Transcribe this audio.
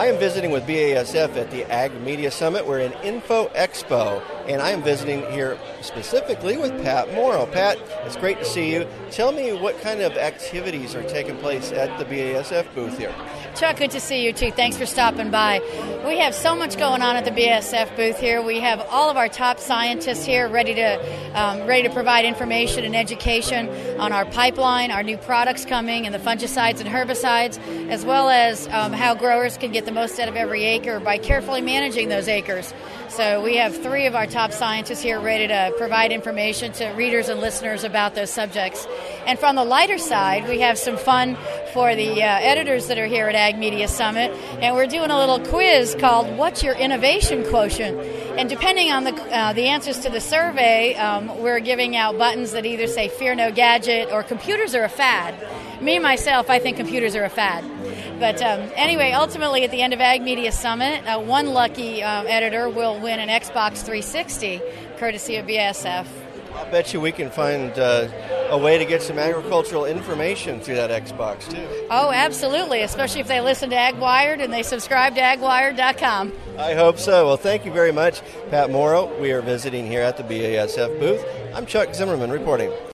I am visiting with BASF at the Ag Media Summit. We're in Info Expo, and I am visiting here specifically with Pat Morrow. Pat, it's great to see you. Tell me what kind of activities are taking place at the BASF booth here. Chuck, good to see you too. Thanks for stopping by. We have so much going on at the BASF booth here. We have all of our top scientists here ready to provide information and education on our pipeline, our new products coming, and the fungicides and herbicides, as well as how growers can get the most out of every acre by carefully managing those acres. So we have 3 of our top scientists here ready to provide information to readers and listeners about those subjects. And from the lighter side, we have some fun for the editors that are here at Ag Media Summit, and we're doing a little quiz called What's Your Innovation Quotient? And depending on the answers to the survey, we're giving out buttons that either say Fear No Gadget or Computers Are a Fad. Me, myself, I think computers are a fad. But anyway, ultimately at the end of Ag Media Summit, one lucky editor will win an Xbox 360, courtesy of BASF. I'll bet you we can find a way to get some agricultural information through that Xbox, too. Oh, absolutely, especially if they listen to AgWired and they subscribe to AgWired.com. I hope so. Well, thank you very much, Pat Morrow. We are visiting here at the BASF booth. I'm Chuck Zimmerman reporting.